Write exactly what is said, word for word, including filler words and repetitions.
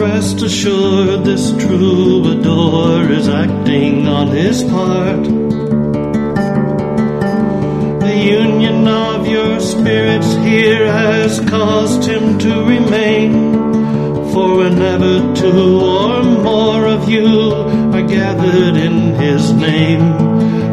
rest assured this troubadour is acting on his part. The union of your spirits here has caused him to remain, for whenever two or more of you are gathered in his name,